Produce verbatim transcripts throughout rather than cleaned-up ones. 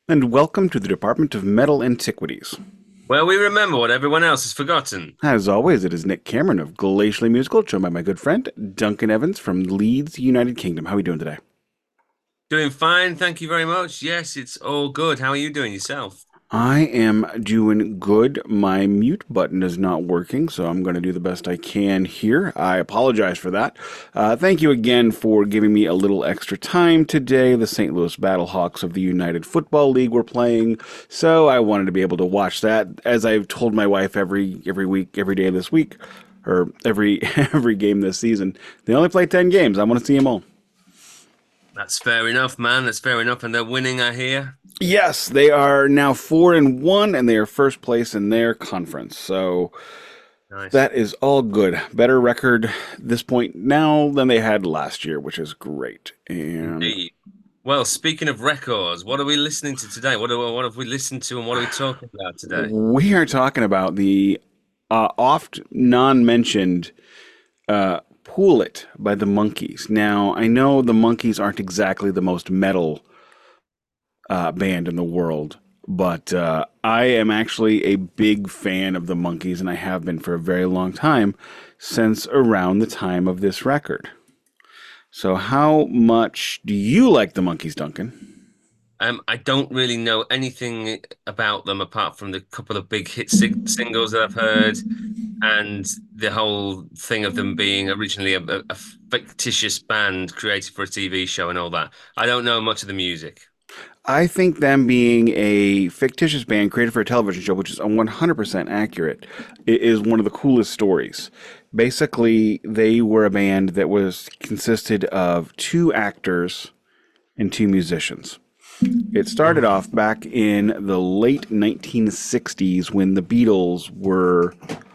And welcome to the Department of Metal Antiquities. Well, we remember what everyone else has forgotten. As always, it is Nick Cameron of Glacially Musical, joined by my good friend Duncan Evans from Leeds, United Kingdom. How are we doing today? Doing fine, thank you very much. Yes, it's all good. How are you doing yourself? I am doing good. My mute button is not working, so I'm going to do the best I can here. I apologize for that. Uh, thank you again for giving me a little extra time today. The Saint Louis Battlehawks of the United Football League were playing, so I wanted to be able to watch that. As I've told my wife every every week, every day this week, or every every game this season, they only play ten games. I want to see them all. That's fair enough, man. That's fair enough. And they're winning, I hear. Yes, they are now four and one, and they are first place in their conference. So Nice. that is all good. Better record this point now than they had last year, which is great. And Indeed. Well, speaking of records, what are we listening to today? What, do, what have we listened to and what are we talking about today? we are talking about the uh, oft non-mentioned uh, "Pool It" by the Monkees. Now, I know the Monkees aren't exactly the most metal uh, band in the world. But uh, I am actually a big fan of the Monkees, and I have been for a very long time, since around the time of this record. So, how much do you like the Monkees, Duncan? Um, I don't really know anything about them apart from the couple of big hit sing singles that I've heard and the whole thing of them being originally a, a fictitious band created for a T V show and all that. I don't know much of the music. I think them being a fictitious band created for a television show, which is one hundred percent accurate, is one of the coolest stories. Basically, they were a band that was consisted of two actors and two musicians. It started off back in the late nineteen sixties when the Beatles were,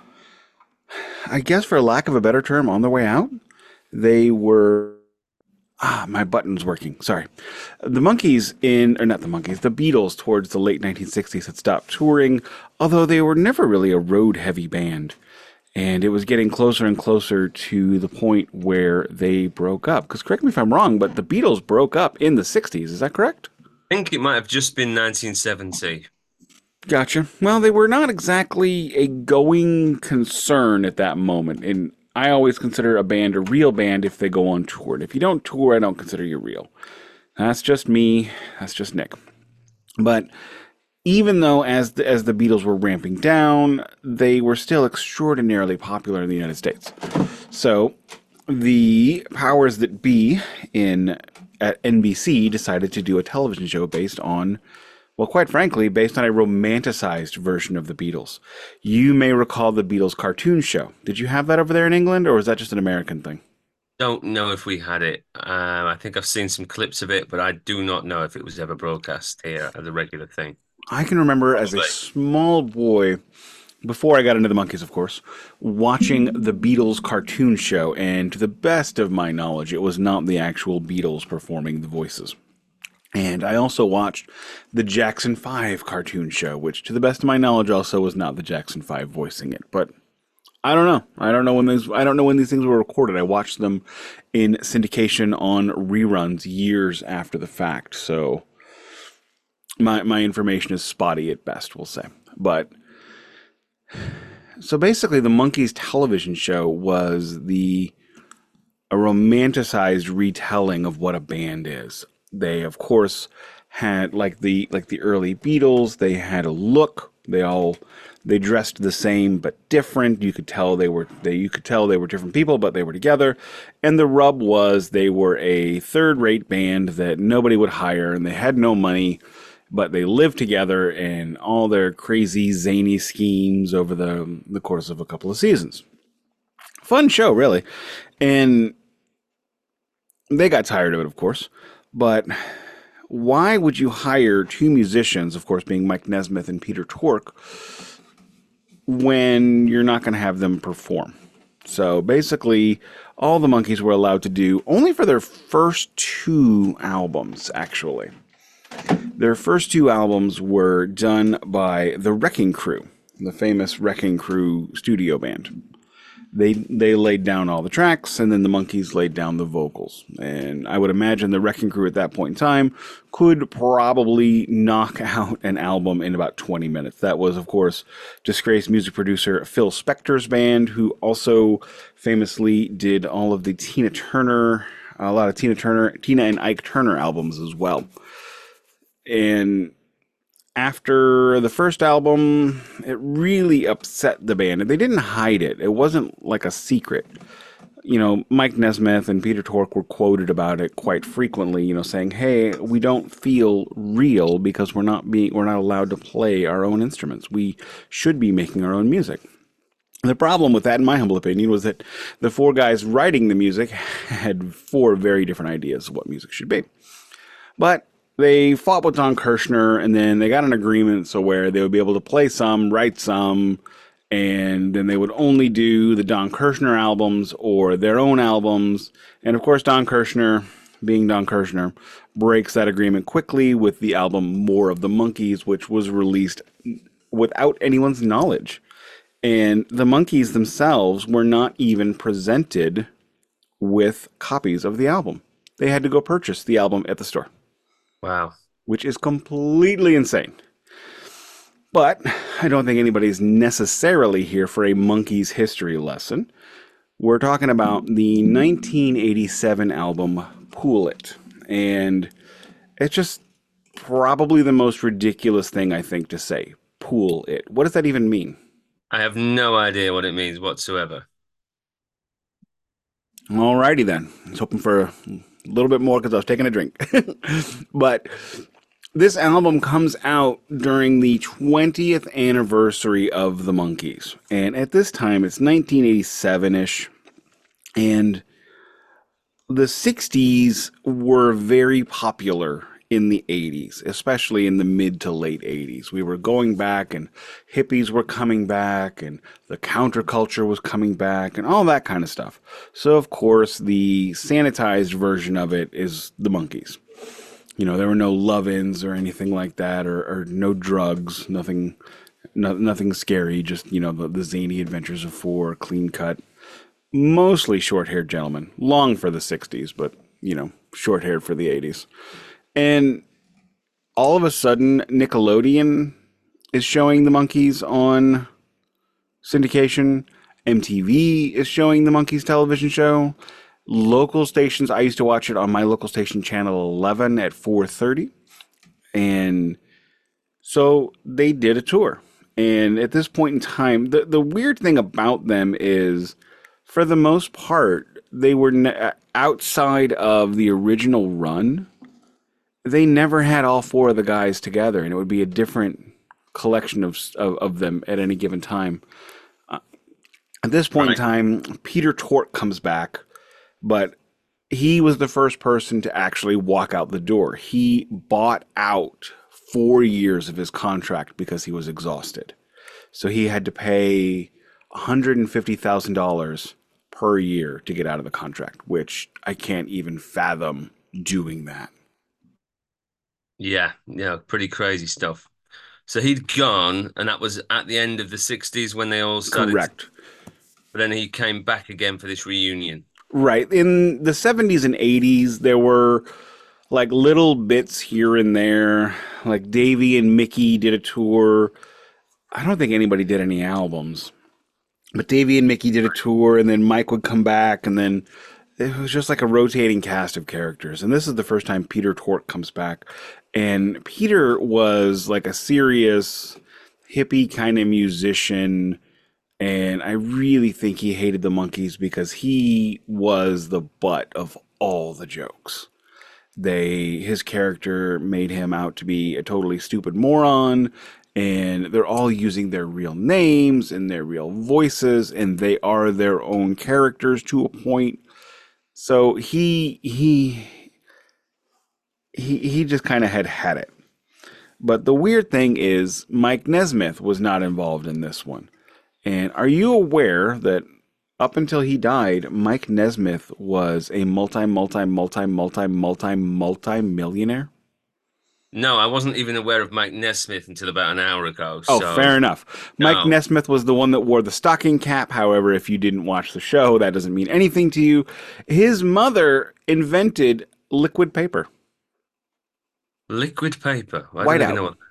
I guess, for lack of a better term, on their way out. They were. Ah, my button's working. Sorry. The Monkees in, or not the Monkees, the Beatles towards the late nineteen sixties had stopped touring, although they were never really a road heavy band. And it was getting closer and closer to the point where they broke up. Because correct me if I'm wrong, but the Beatles broke up in the sixties. Is that correct? I think it might have just been nineteen seventy. Gotcha. Well, they were not exactly a going concern at that moment. And I always consider a band a real band if they go on tour. And if you don't tour, I don't consider you real. That's just me. That's just Nick. But even though as the, as the Beatles were ramping down, they were still extraordinarily popular in the United States. So the powers that be in at N B C decided to do a television show based on, well, quite frankly, based on a romanticized version of the Beatles. You may recall the Beatles cartoon show. Did you have that over there in England, or was that just an American thing? Don't know if we had it. Um, I think I've seen some clips of it, but I do not know if it was ever broadcast here as a regular thing. I can remember as a Probably. small boy, before I got into the Monkees, of course, watching the Beatles cartoon show, and to the best of my knowledge, it was not the actual Beatles performing the voices. And I also watched the Jackson five cartoon show, which, to the best of my knowledge, also was not the Jackson five voicing it. But I don't know. I don't know when these. I don't know when these things were recorded. I watched them in syndication on reruns years after the fact. So my my information is spotty at best, we'll say. But so basically, the Monkees television show was the a romanticized retelling of what a band is. They, of course, had like the like the early Beatles. They had a look. They all they dressed the same but different. You could tell they were they you could tell they were different people, but they were together. And the rub was they were a third-rate band that nobody would hire, and they had no money, but they lived together and all their crazy zany schemes over the the course of a couple of seasons. Fun show, really. And they got tired of it, of course. But why would you hire two musicians, of course, being Mike Nesmith and Peter Tork, when you're not going to have them perform? So basically, all the Monkees were allowed to do, only for their first two albums, actually. Their first two albums were done by the Wrecking Crew, the famous Wrecking Crew studio band. They they laid down all the tracks, and then the Monkees laid down the vocals. And I would imagine the Wrecking Crew at that point in time could probably knock out an album in about twenty minutes. That was, of course, disgraced music producer Phil Spector's band, who also famously did all of the Tina Turner, a lot of Tina Turner, Tina and Ike Turner albums as well. And after the first album, it really upset the band. And they didn't hide it. It wasn't like a secret. You know, Mike Nesmith and Peter Tork were quoted about it quite frequently, you know, saying, hey, we don't feel real because we're not being, we're not allowed to play our own instruments. We should be making our own music. The problem with that, in my humble opinion, was that the four guys writing the music had four very different ideas of what music should be. But they fought with Don Kirshner, and then they got an agreement so where they would be able to play some, write some, and then they would only do the Don Kirshner albums or their own albums. And of course, Don Kirshner, being Don Kirshner, breaks that agreement quickly with the album More of the Monkees, which was released without anyone's knowledge. And the Monkees themselves were not even presented with copies of the album. They had to go purchase the album at the store. Wow. Which is completely insane. But I don't think anybody's necessarily here for a Monkees history lesson. We're talking about the nineteen eighty-seven album Pool It. And it's just probably the most ridiculous thing, I think, to say. Pool It. What does that even mean? I have no idea what it means whatsoever. Alrighty then. I was hoping for a little bit more because I was taking a drink. But this album comes out during the twentieth anniversary of the Monkees. And at this time, it's nineteen eighty-seven-ish. And the sixties were very popular in the eighties, especially in the mid to late eighties. We were going back and hippies were coming back and the counterculture was coming back and all that kind of stuff. So, of course, the sanitized version of it is the Monkees. You know, there were no love-ins or anything like that, or, or no drugs, nothing no, nothing scary, just, you know, the, the zany adventures of four, clean cut, mostly short-haired gentlemen. Long for the sixties, but, you know, short-haired for the eighties. And all of a sudden, Nickelodeon is showing the Monkees on syndication. M T V is showing the Monkees television show. Local stations, I used to watch it on my local station, Channel eleven at four thirty. And so they did a tour. And at this point in time, the, the weird thing about them is, for the most part, they were ne- outside of the original run. They never had all four of the guys together, and it would be a different collection of of, of them at any given time. Uh, at this point right. in time, Peter Tork comes back, but he was the first person to actually walk out the door. He bought out four years of his contract because he was exhausted. So he had to pay one hundred fifty thousand dollars per year to get out of the contract, which I can't even fathom doing that. Yeah, yeah, pretty crazy stuff. So he'd gone, and that was at the end of the sixties when they all started. Correct. But then he came back again for this reunion. Right. In the seventies and eighties, there were like little bits here and there. Like Davey and Mickey did a tour. I don't think anybody did any albums. But Davey and Mickey did a tour, and then Mike would come back, and then it was just like a rotating cast of characters. And this is the first time Peter Tork comes back. And Peter was like a serious hippie kind of musician. And I really think he hated the Monkees because he was the butt of all the jokes. They, his character made him out to be a totally stupid moron. And they're all using their real names and their real voices. And they are their own characters to a point. So he he he he just kind of had had it. But the weird thing is Mike Nesmith was not involved in this one. And are you aware that up until he died, Mike Nesmith was a multi multi multi multi multi multi millionaire? No, I wasn't even aware of Mike Nesmith until about an hour ago. Oh, So, fair enough. Mike no. Nesmith was the one that wore the stocking cap. However, if you didn't watch the show, that doesn't mean anything to you. His mother invented liquid paper, Liquid paper. I don't even whiteout. know what.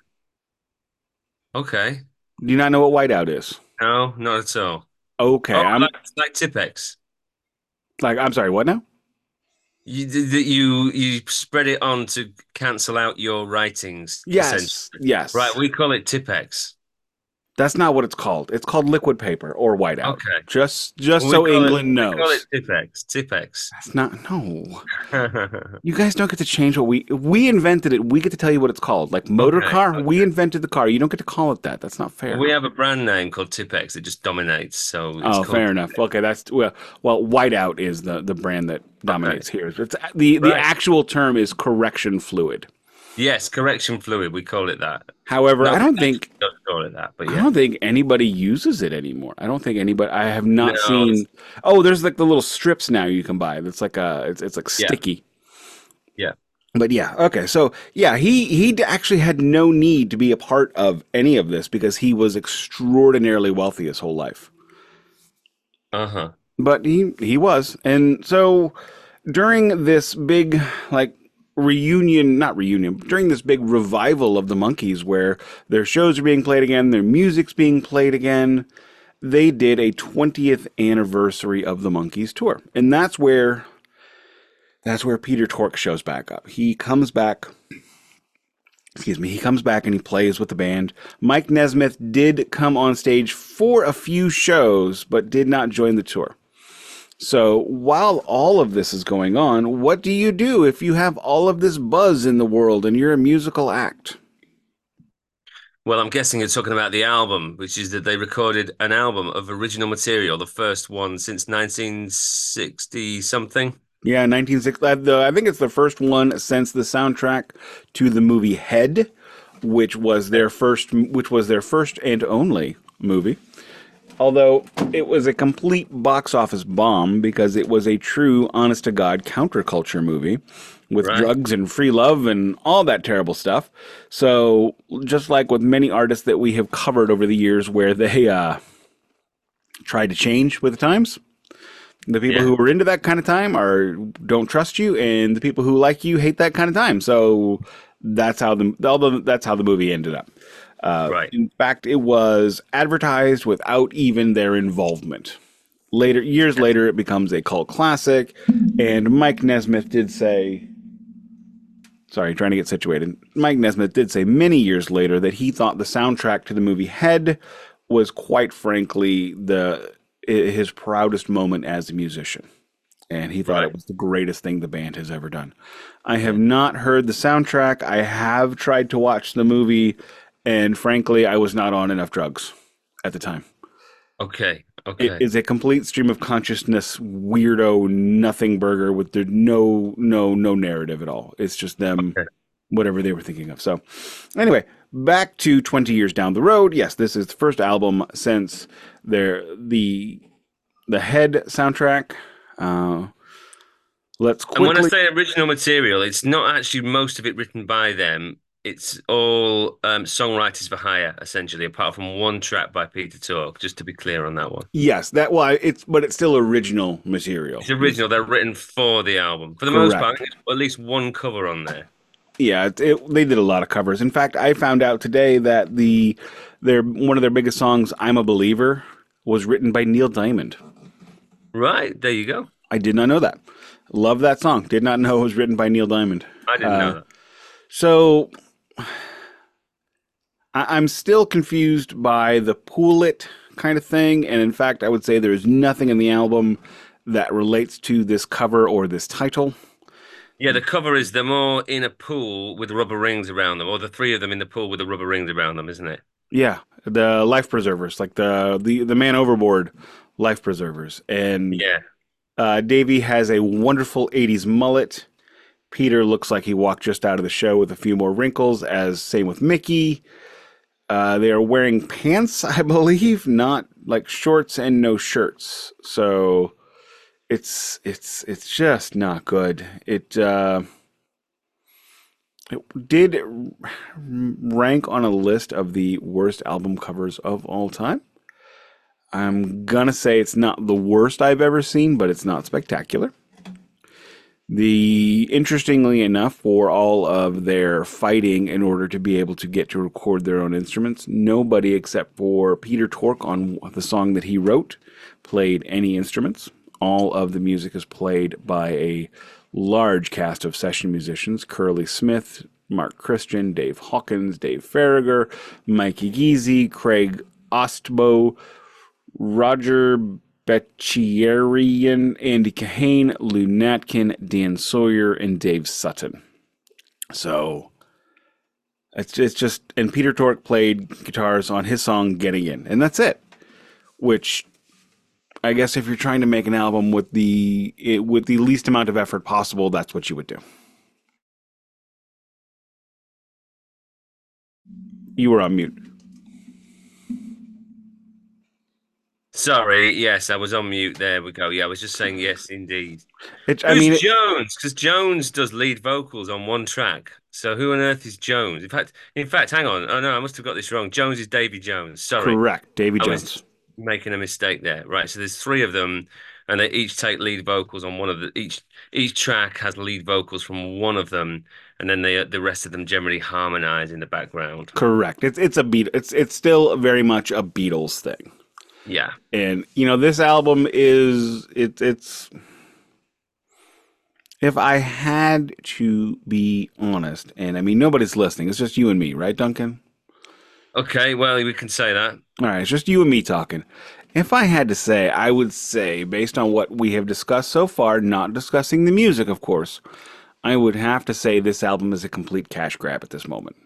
Okay. Do you not know what whiteout is? No, not at all. Oh, Okay, I'm like like Tipex. like, I'm sorry, what now? You that you you spread it on to cancel out your writings, essentially. Yes, Right, yes. we call it Tipex. That's not what it's called. It's called liquid paper or whiteout. Okay. Just just Well, we so call it England we call it knows. Tipex. Tipex. That's not no. You guys don't get to change what we we invented it. We get to tell you what it's called. Like motor Okay. car, we Okay. invented the car. You don't get to call it that. That's not Well, fair. we have a brand name called Tipex that just dominates, so it's Oh, called fair enough. Tipex. Okay, that's well, well, whiteout is the the brand that Okay. dominates here. It's the the Right. actual term is correction fluid. Yes, correction fluid. We call it that. However, I Nobody don't actually think does call it that, but I yeah. don't think anybody uses it anymore. I don't think anybody. I have not No, seen. it's, Oh, there's like the little strips now you can buy. That's like a. It's it's like yeah, sticky. yeah. But yeah, okay. So yeah, he he d- actually had no need to be a part of any of this because he was extraordinarily wealthy his whole life. Uh-huh. But he he was, and so during this big like reunion, not reunion, during this big revival of the Monkees, where their shows are being played again, their music's being played again, they did a twentieth anniversary of the Monkees tour, and that's where that's where Peter Tork shows back up. He comes back excuse me, he comes back and he plays with the band. Mike Nesmith did come on stage for a few shows, but did not join the tour. So while all of this is going on, what do you do if you have all of this buzz in the world and you're a musical act? Well, I'm guessing you're talking about the album, which is that they recorded an album of original material, the first one since nineteen sixty something. Yeah, nineteen sixty. I think it's the first one since the soundtrack to the movie Head, which was their first, which was their first and only movie. Although it was a complete box office bomb because it was a true, honest to God counterculture movie with Right. drugs and free love and all that terrible stuff. So, just like with many artists that we have covered over the years where they uh, tried to change with the times, the people Yeah. who are into that kind of time are don't trust you, and the people who like you hate that kind of time. So that's how the although that's how the movie ended up. Uh, Right. in fact, it was advertised without even their involvement. Later, years later, it becomes a cult classic, and Mike Nesmith did say, sorry, trying to get situated. Mike Nesmith did say many years later that he thought the soundtrack to the movie Head was quite frankly the his proudest moment as a musician. And he thought Right. it was the greatest thing the band has ever done. I have not heard the soundtrack. I have tried to watch the movie, and frankly, I was not on enough drugs at the time. Okay. It Okay. is a complete stream of consciousness, weirdo, nothing burger with there no no no narrative at all. It's just them, Okay. whatever they were thinking of. So, anyway, back to twenty years down the road. Yes, this is the first album since their the the Head soundtrack. Uh, let's And when I quickly. say original material, it's not actually most of it written by them. It's all um, songwriters for hire, essentially, apart from one track by Peter Tork, just to be clear on that one. Yes, that well, it's but it's still original material. It's original. They're written for the album. For the most part, Correct. there's at least one cover on there. Yeah, it, it, they did a lot of covers. In fact, I found out today that the their one of their biggest songs, "I'm a Believer," was written by Neil Diamond. Right, there you go. I did not know that. Love that song. Did not know it was written by Neil Diamond. I didn't know Uh, that. so I, I'm still confused by the Pool It kind of thing, and in fact, I would say there is nothing in the album that relates to this cover or this title. Yeah, the cover is them all in a pool with rubber rings around them, or the three of them in the pool with the rubber rings around them, isn't it? Yeah, the life preservers, like the the the man overboard life preservers, and Yeah. uh, Davey has a wonderful eighties mullet. Peter looks like he walked just out of the show with a few more wrinkles, as same with Mickey. Uh, they are wearing pants, I believe, not like shorts and no shirts. So it's it's it's just not good. It uh, It did rank on a list of the worst album covers of all time. I'm gonna say it's not the worst I've ever seen, but it's not spectacular. The interestingly enough, for all of their fighting in order to be able to get to record their own instruments, nobody except for Peter Tork on the song that he wrote played any instruments. All of the music is played by a large cast of session musicians: Curly Smith, Mark Christian, Dave Hawkins, Dave Farragher, Mikey Geezy, Craig Ostbo, Roger Becherian, Andy Kahane, Lou Natkin, Dan Sawyer, and Dave Sutton. So it's it's just, and Peter Tork played guitars on his song "Getting In," and that's it. Which I guess if you're trying to make an album with the it, with the least amount of effort possible, that's what you would do. You were on mute. Sorry, yes, I was on mute. There we go. Yeah, I was just saying yes, indeed. It, I Who's mean, it, Jones? Because Jones does lead vocals on one track. So who on earth is Jones? In fact, in fact, hang on. Oh no, I must have got this wrong. Jones is Davy Jones. Sorry, correct, Davy I was Jones. making a mistake there. Right. So there's three of them, and they each take lead vocals on one of the each each track has lead vocals from one of them, and then they the rest of them generally harmonize in the background. Correct. It's it's a beat. It's it's still very much a Beatles thing. Yeah. And you know, this album is it, it's if I had to be honest, and I mean nobody's listening, it's just you and me, right, Duncan? Okay. Well, we can say that. All right, it's just you and me talking. If I had to say, I would say, based on what we have discussed so far, not discussing the music, of course, I would have to say this album is a complete cash grab at this moment.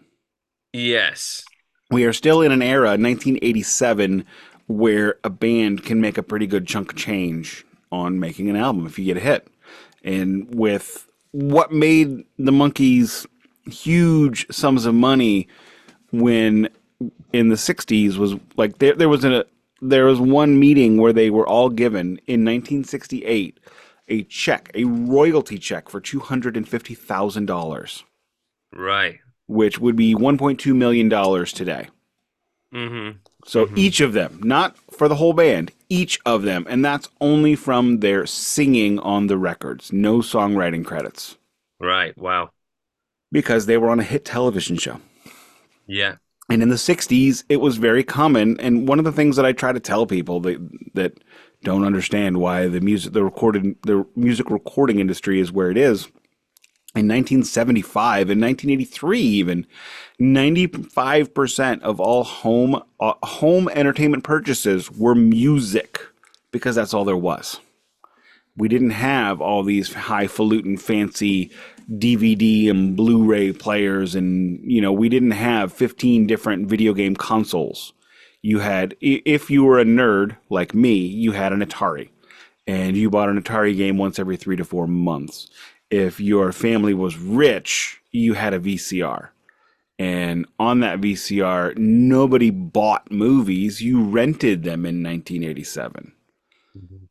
Yes. We are still in an era, nineteen eighty-seven, where a band can make a pretty good chunk of change on making an album if you get a hit. And with what made the Monkees huge sums of money when in the sixties was like there there was a there was one meeting where they were all given in nineteen sixty-eight a check, a royalty check for two hundred fifty thousand dollars, Right. which would be one point two million dollars today. Mm-hmm. So Mm-hmm. each of them, not for the whole band, each of them, and that's only from their singing on the records, no songwriting credits, Right. Wow. because they were on a hit television show. Yeah. And in the sixties, it was very common. And one of the things that I try to tell people that that don't understand why the music the recorded the music recording industry is where it is, in nineteen seventy-five and nineteen eighty-three even, ninety-five percent of all home uh, home entertainment purchases were music, because that's all there was. We didn't have all these highfalutin fancy D V D and Blu-ray players, and you know, we didn't have fifteen different video game consoles. You had, if you were a nerd like me, you had an Atari, and you bought an Atari game once every three to four months. If your family was rich, you had a V C R. And on that V C R, nobody bought movies. You rented them in nineteen eighty-seven. Mhm.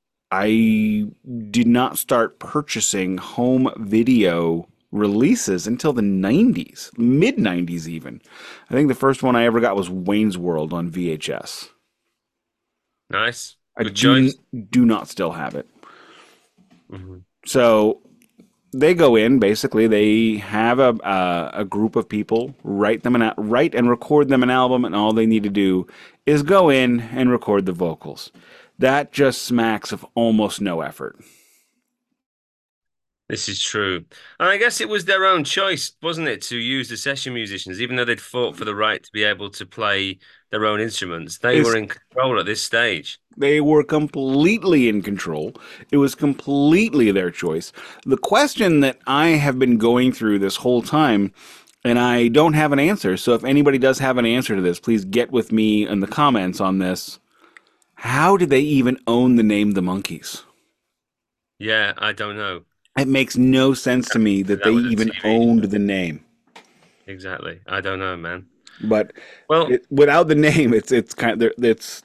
I did not start purchasing home video releases until the nineties, mid nineties even. I think the first one I ever got was Wayne's World on V H S. Nice. I Good do choice. do not still have it. Hmm. So they go in, basically they have a a, a group of people write them an al- write and record them an album, and all they need to do is go in and record the vocals. That just smacks of almost no effort. This is true. And I guess it was their own choice, wasn't it, to use the session musicians, even though they'd fought for the right to be able to play their own instruments. They were Is in control at this stage. They were completely in control. It was completely their choice. The question that I have been going through this whole time, and I don't have an answer, so if anybody does have an answer to this, please get with me in the comments on this. How did they even own the name The Monkees? Yeah, I don't know. It makes no sense to me that they That was a even T V owned show. the name. Exactly. I don't know, man. But Well, it, without the name, it's it's kind of it's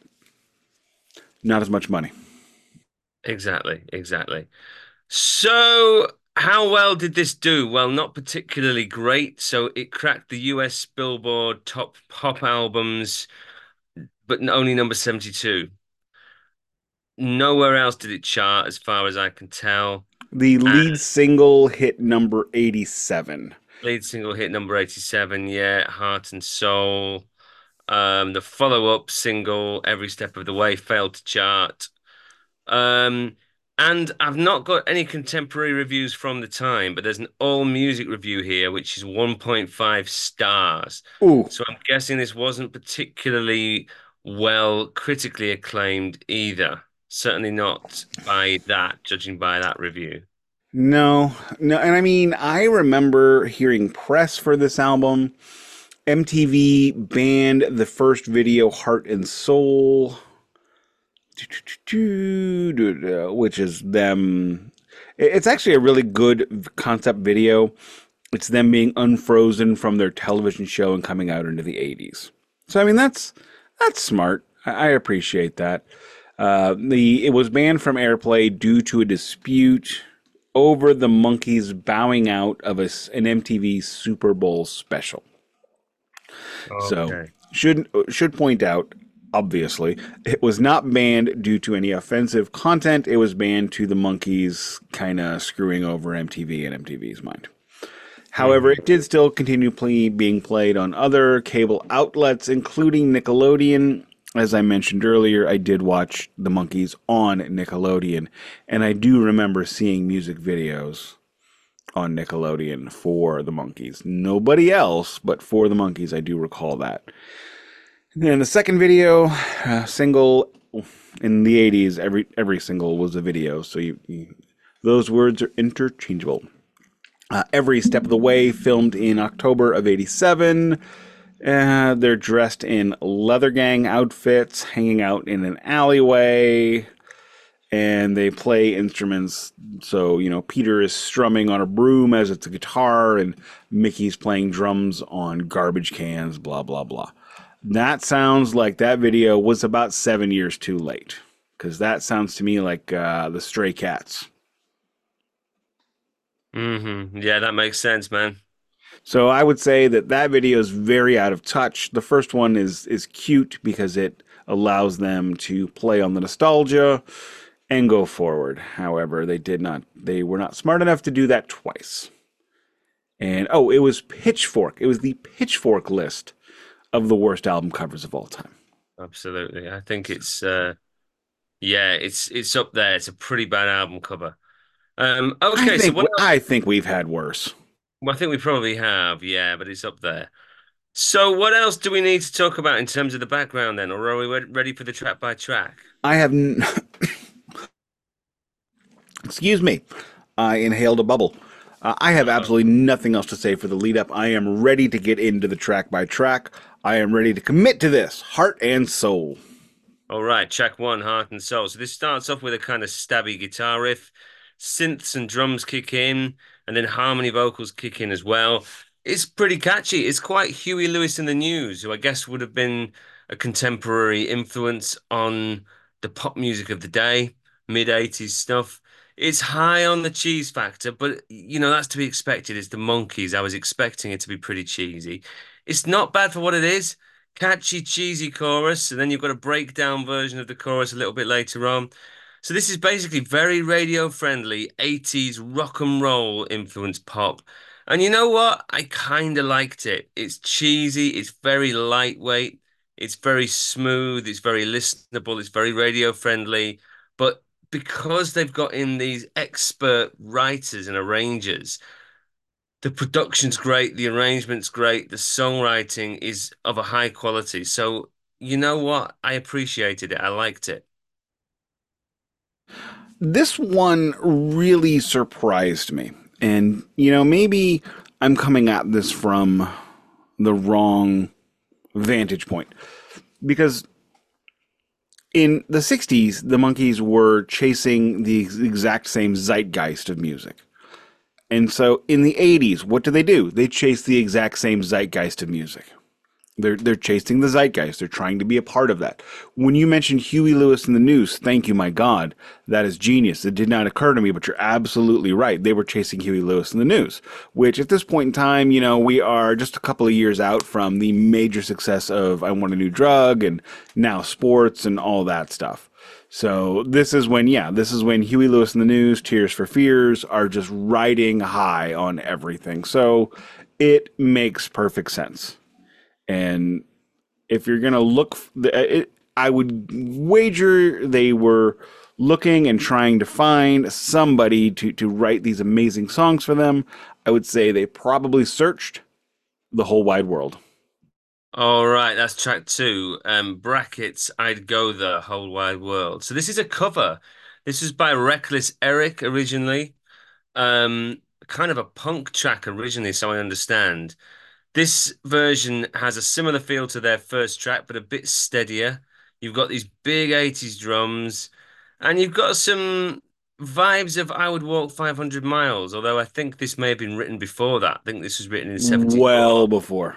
not as much money. exactly, exactly. So How well did this do? Well, not particularly great. So it cracked the U S Billboard top pop albums, but only number seventy-two. Nowhere else did it chart, as far as I can tell. The And lead single hit number eighty-seven. lead single hit number eighty-seven, yeah, Heart and Soul. Um, the follow-up single, Every Step of the Way, failed to chart. Um, and I've not got any contemporary reviews from the time, but there's an all music review here, which is one point five stars. Ooh, So I'm guessing this wasn't particularly well critically acclaimed either. Certainly not by that, judging by that review. no, no. And I mean, I remember hearing press for this album. M T V banned the first video, Heart and Soul, which is them. It's actually a really good concept video. It's them being unfrozen from their television show and coming out into the eighties. So I mean, that's that's smart. I, I appreciate that. Uh, the it was banned from airplay due to a dispute over the Monkees bowing out of a, an M T V Super Bowl special. So Okay. should should point out, obviously, it was not banned due to any offensive content. It was banned to the Monkees kind of screwing over M T V and M T V's mind. However, Hmm. it did still continue play, being played on other cable outlets, including Nickelodeon. As I mentioned earlier, I did watch the Monkees on Nickelodeon, and I do remember seeing music videos on Nickelodeon for the Monkees. Nobody else, but for the Monkees, I do recall that. And then the second video, uh, single in the eighties, every every single was a video, so you, you, those words are interchangeable. Uh, every Step of the Way, filmed in October of eighty-seven. Uh, they're dressed in leather gang outfits, hanging out in an alleyway, and they play instruments. So, you know, Peter is strumming on a broom as it's a guitar, and Mickey's playing drums on garbage cans, blah, blah, blah. That sounds like that video was about seven years too late, because that sounds to me like uh, the Stray Cats. Hmm. Yeah, that makes sense, man. So I would say that that video is very out of touch. The first one is is cute because it allows them to play on the nostalgia and go forward. However, they did not they were not smart enough to do that twice. And oh, it was Pitchfork. It was the Pitchfork list of the worst album covers of all time. Absolutely. I think it's uh yeah, it's it's up there. It's a pretty bad album cover. Um, I okay, so think what I think we've had worse. well, I think we probably have, yeah, but it's up there. So what else do we need to talk about in terms of the background then, or are we re- ready for the track by track? I have n- excuse me. I inhaled a bubble. Uh, I have Uh-oh. absolutely nothing else to say for the lead up. I am ready to get into the track by track. I am ready to commit to this, heart and soul. All right, track one, Heart and Soul. So this starts off with a kind of stabby guitar riff, synths and drums kick in, and then harmony vocals kick in as well. It's pretty catchy. It's quite Huey Lewis in the News, who I guess would have been a contemporary influence on the pop music of the day, mid eighties stuff. It's high on the cheese factor, but you know, that's to be expected. It's the Monkees. I was expecting it to be pretty cheesy. It's not bad for what it is. Catchy, cheesy chorus, and then you've got a breakdown version of the chorus a little bit later on. So this is basically very radio friendly eighties rock and roll influenced pop. And you know what? I kind of liked it. It's cheesy, it's very lightweight, it's very smooth, it's very listenable, it's very radio friendly. But because they've got in these expert writers and arrangers, the production's great, the arrangement's great, the songwriting is of a high quality. So, you know what? I appreciated it. I liked it. This one really surprised me. And, you know, maybe I'm coming at this from the wrong vantage point. Because in the sixties, the Monkees were chasing the exact same zeitgeist of music. And so in the eighties, what do they do? They chase the exact same zeitgeist of music. They're they're chasing the zeitgeist. They're trying to be a part of that. When you mentioned Huey Lewis in the News, thank you, my God, that is genius. It did not occur to me, but you're absolutely right. They were chasing Huey Lewis in the News, which at this point in time, you know, we are just a couple of years out from the major success of "I Want a New Drug" and now sports and all that stuff. So this is when, yeah, this is when Huey Lewis in the News, Tears for Fears are just riding high on everything. So it makes perfect sense. And if you're going to look, it, I would wager they were looking and trying to find somebody to, to write these amazing songs for them. I would say they probably searched the whole wide world. All right, that's track two. Um, brackets, I'd go the whole wide world. So this is a cover. This was by Reckless Eric originally. Um, kind of a punk track originally, so I understand. This version has a similar feel to their first track, but a bit steadier. You've got these big eighties drums, and you've got some vibes of I Would Walk five hundred Miles, although I think this may have been written before that. I think this was written in Well seventy-four. before.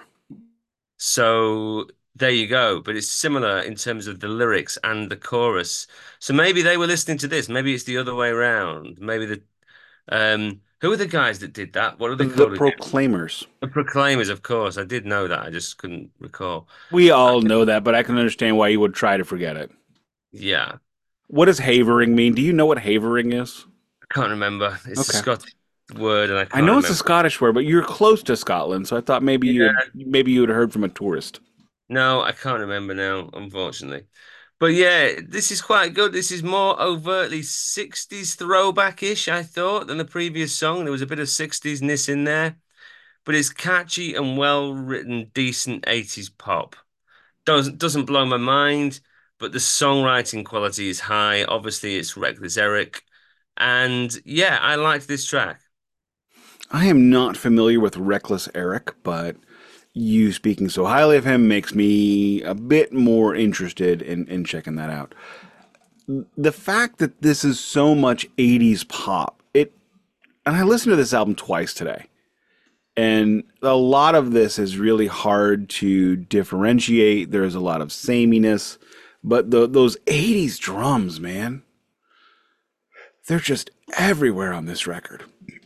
So there you go. But it's similar in terms of the lyrics and the chorus. So maybe they were listening to this. Maybe it's the other way around. Maybe the um who are the guys that did that? What are they The called again? Proclaimers. The Proclaimers, of course. I did know that. I just couldn't recall. We I, all know that, but I can understand why you would try to forget it. yeah, What does havering mean? Do you know what havering is? I can't remember. It's a Okay. Scottish word, and I I can't know it's a remember. Scottish word, but you're close to Scotland, so I thought maybe you had Yeah, maybe you had heard from a tourist. no, I can't remember now, unfortunately. But yeah, this is quite good. This is more overtly sixties throwback-ish, I thought, than the previous song. There was a bit of sixties-ness in there, but it's catchy and well-written, decent eighties pop. Doesn't doesn't blow my mind, but the songwriting quality is high. Obviously, it's Reckless Eric. And yeah, I liked this track. I am not familiar with Reckless Eric, but you speaking so highly of him makes me a bit more interested in, in checking that out. The fact that this is so much eighties pop, it and I listened to this album twice today. And a lot of this is really hard to differentiate. There's a lot of sameness, but the, those eighties drums, man, they're just everywhere on this record.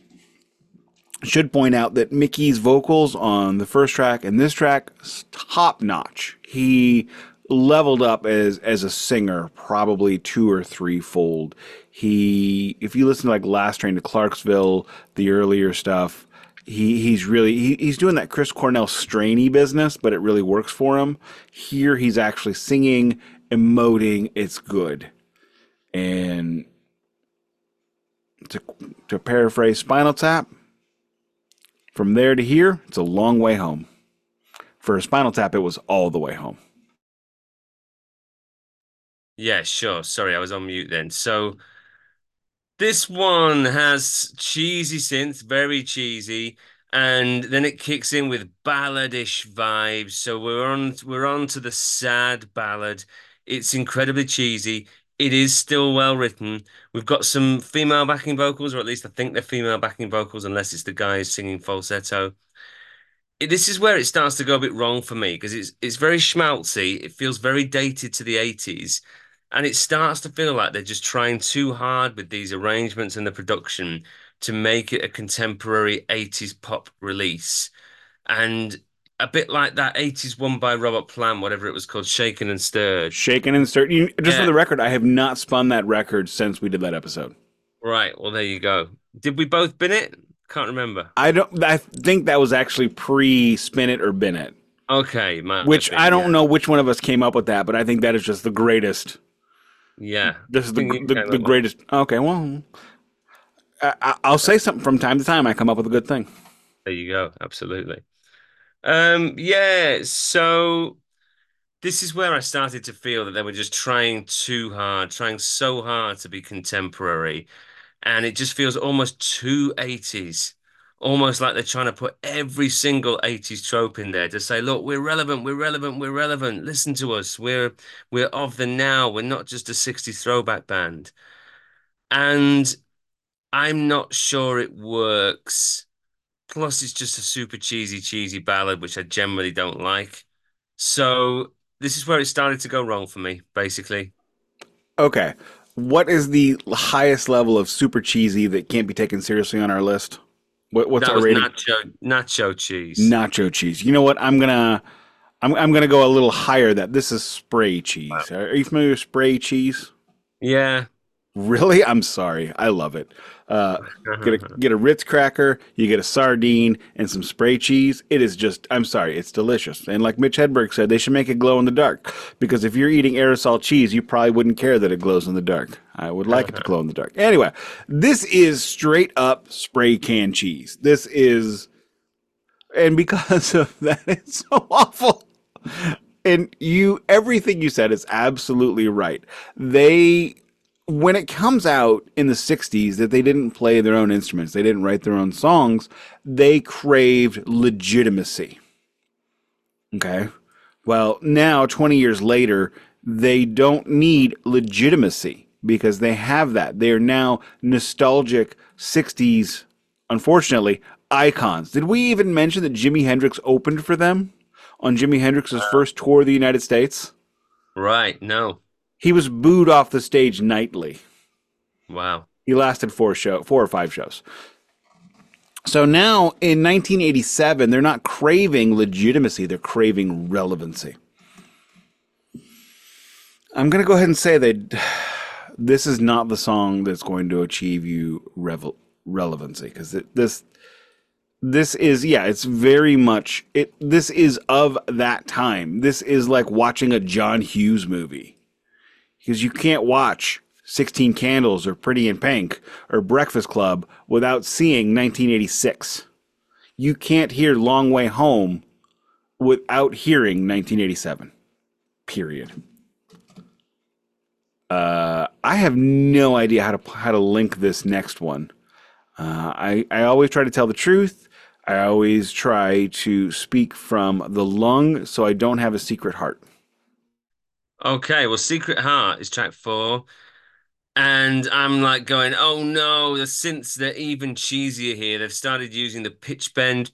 Should point out that Mickey's vocals on the first track and this track top notch. He leveled up as as a singer probably two or three fold. He, if you listen to like Last Train to Clarksville, the earlier stuff, he he's really he, he's doing that Chris Cornell strainy business, but it really works for him. Here he's actually singing, emoting. It's good. And to to paraphrase Spinal Tap, from there to here, it's a long way home. For a Spinal Tap, it was all the way home. Yeah, sure. Sorry, I was on mute then. So this one has cheesy synth, very cheesy, and then it kicks in with balladish vibes. So we're on we're on to the sad ballad. It's incredibly cheesy. It is still well written. We've got some female backing vocals, or at least I think they're female backing vocals, unless it's the guys singing falsetto. It- this is where it starts to go a bit wrong for me because it's it's very schmaltzy. It feels very dated to the eighties, and it starts to feel like they're just trying too hard with these arrangements and the production to make it a contemporary eighties pop release. And a bit like that eighties one by Robert Plant, whatever it was called, Shaken and Stirred. Shaken and stirred. You, just for Yeah, the record, I have not spun that record since we did that episode. right. Well, there you go. Did we both bin it? Can't remember. I don't. I think that was actually pre Spin It or Bin It, Okay, might have which been. I Yeah, don't know which one of us came up with that, but I think that is just the greatest. yeah. This I is the think you the, came the up with. greatest. Okay, well, I, I'll say something from time to time. I come up with a good thing. There you go. Absolutely. Um, yeah, so this is where I started to feel that they were just trying too hard, trying so hard to be contemporary, and it just feels almost too eighties. Almost like they're trying to put every single eighties trope in there to say, look, we're relevant, we're relevant, we're relevant. Listen to us. We're we're of the now. We're not just a sixties throwback band. And I'm not sure it works. Plus, it's just a super cheesy, cheesy ballad, which I generally don't like. So this is where it started to go wrong for me, basically. Okay. What is the highest level of super cheesy that can't be taken seriously on our list? What, what's That our was rating? nacho nacho cheese. Nacho cheese. You know what? I'm gonna I'm I'm gonna go a little higher. That this is spray Wow. cheese. Are, are you familiar with spray cheese? Yeah. Really? I'm sorry. I love it. Uh, get a get a Ritz cracker, you get a sardine and some spray cheese. It is just I'm sorry, it's delicious. And like Mitch Hedberg said, they should make it glow in the dark because if you're eating aerosol cheese, you probably wouldn't care that it glows in the dark. I would like it to glow in the dark. Anyway, this is straight up spray can cheese. This is and because of that it's so awful. And you everything you said is absolutely right. They when it comes out in the sixties that they didn't play their own instruments, they didn't write their own songs, they craved legitimacy. Okay? Well, now twenty years later, they don't need legitimacy because they have that. They are now nostalgic sixties, unfortunately, icons. Did we even mention that Jimi Hendrix opened for them on Jimi Hendrix's first tour of the United States? Right. No. He was booed off the stage nightly. Wow. He lasted four show, four or five shows. So now in nineteen eighty-seven, they're not craving legitimacy; they're craving relevancy. I'm going to go ahead and say that this is not the song that's going to achieve you revel- relevancy because this this is yeah, it's very much it. This is of that time. This is like watching a John Hughes movie because you can't watch sixteen Candles or Pretty in Pink or Breakfast Club without seeing nineteen eighty-six. You can't hear Long Way Home without hearing nineteen eighty-seven. Period. Uh, I have no idea how to how to link this next one. Uh, I I always try to tell the truth. I always try to speak from the lung, so I don't have a secret heart. Okay. Well, Secret Heart is track four. And I'm like going, oh no, the synths, they're even cheesier here. They've started using the pitch bend.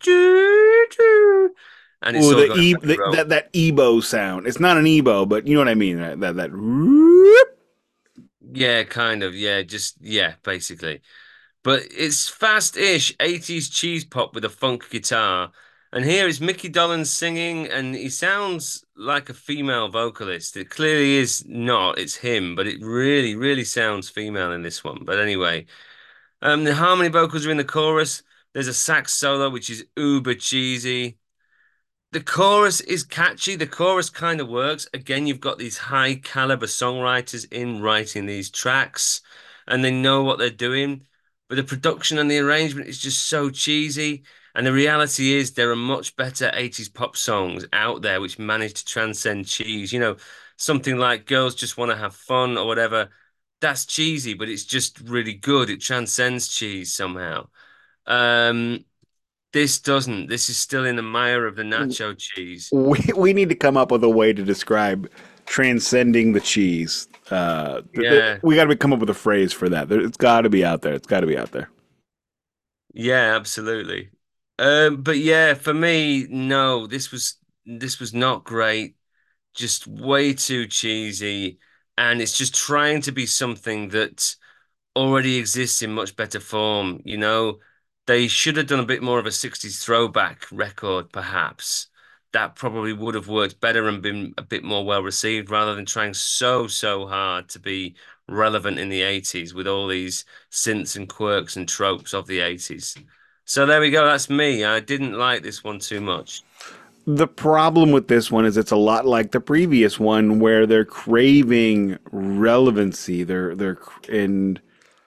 And it's Oh, all the going e very the, wrong. that that ebo sound. It's not an ebo, but you know what I mean. That that, that whoop. Yeah, kind of. Yeah, just, yeah, basically. But it's fast-ish eighties cheese pop with a funk guitar. And here is Mickey Dolenz singing, and he sounds like a female vocalist. It clearly is not, it's him, but it really, really sounds female in this one. But anyway, um, the harmony vocals are in the chorus. There's a sax solo, which is uber cheesy. The chorus is catchy. The chorus kind of works. Again, you've got these high caliber songwriters in writing these tracks, and they know what they're doing. But the production and the arrangement is just so cheesy. And the reality is, there are much better eighties pop songs out there which manage to transcend cheese. You know, something like Girls Just Want to Have Fun or whatever. That's cheesy, but it's just really good. It transcends cheese somehow. Um, this doesn't. This is still in the mire of the nacho cheese. We we need to come up with a way to describe transcending the cheese. Uh, th- th- Yeah. we got to come up with a phrase for that. There- It's got to be out there. It's got to be out there. Yeah, absolutely. Um, but yeah, for me, no, this was this was not great. Just way too cheesy, and it's just trying to be something that already exists in much better form. You know, they should have done a bit more of a sixties throwback record, perhaps. That probably would have worked better and been a bit more well received rather than trying so, so hard to be relevant in the eighties with all these synths and quirks and tropes of the eighties. So there we go. That's me. I didn't like this one too much. The problem with this one is it's a lot like the previous one where they're craving relevancy. They're they're and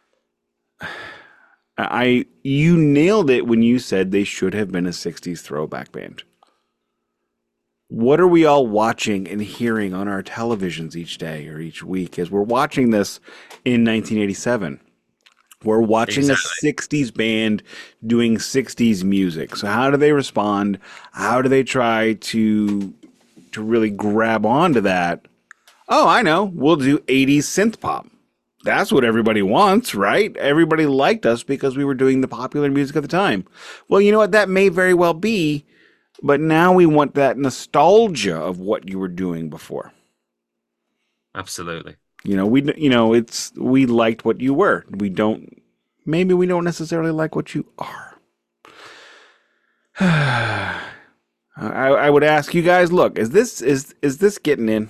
I you nailed it when you said they should have been a sixties throwback band. What are we all watching and hearing on our televisions each day or each week as we're watching this in nineteen eighty-seven? We're watching a Exactly. sixties band doing sixties music. So how do they respond? How do they try to to really grab onto that? Oh, I know. We'll do eighties synth pop. That's what everybody wants, right? Everybody liked us because we were doing the popular music at the time. Well, you know what? That may very well be But now we want that nostalgia of what you were doing before. Absolutely. You know, we you know, it's we liked what you were. We don't maybe we don't necessarily like what you are. I, I would ask you guys, look, is this is is this getting in?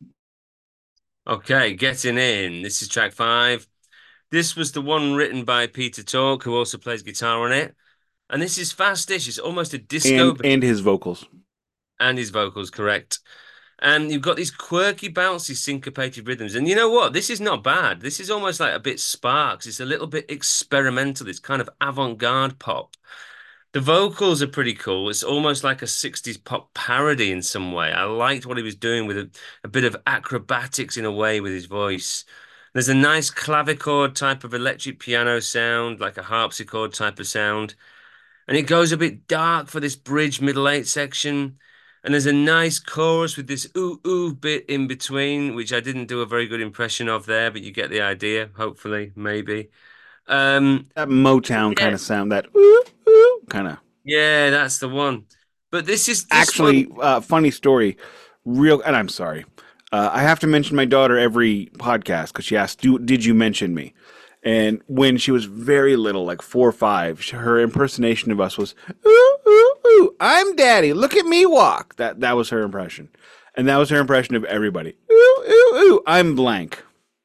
Okay, getting in. This is track five. This was the one written by Peter Tork, who also plays guitar on it. And this is fastish. It's almost a disco And beat, and his vocals. and his vocals correct. And you've got these quirky, bouncy, syncopated rhythms. And you know what? This is not bad. This is almost like a bit Sparks. It's a little bit experimental. It's kind of avant-garde pop. The vocals are pretty cool. It's almost like a sixties pop parody in some way. I liked what he was doing with a, a bit of acrobatics in a way with his voice. There's a nice clavichord type of electric piano sound, like a harpsichord type of sound. And it goes a bit dark for this bridge middle eight section. And there's a nice chorus with this ooh ooh bit in between, which I didn't do a very good impression of there, but you get the idea, hopefully, maybe. Um, That Motown yeah, kind of sound, that ooh ooh kind of. yeah, that's the one. But this is this one. Actually, uh, funny story, real, and I'm sorry. Uh, I have to mention my daughter every podcast because she asked, Do, "Did you mention me?" And when she was very little, like four or five, her impersonation of us was, "Ooh ooh ooh, I'm Daddy. Look at me walk." That that was her impression, and that was her impression of everybody. Ooh ooh ooh, I'm blank.